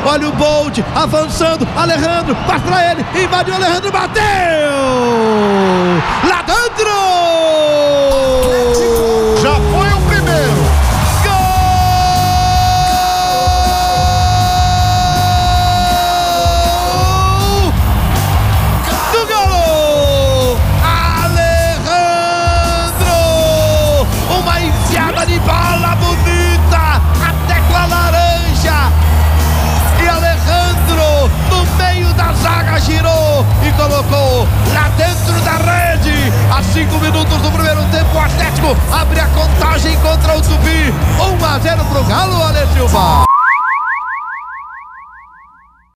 Olha o Bolt avançando. Alejandro, passa pra ele. Invadiu, Alejandro, bateu! Lá dentro! Já foi o primeiro. De bola bonita, até com a laranja, e Alejandro no meio da zaga girou e colocou lá dentro da rede. A 5 minutos do primeiro tempo, o Atlético abre a contagem contra o Tupi. 1-0 pro Galo, Ale Silva.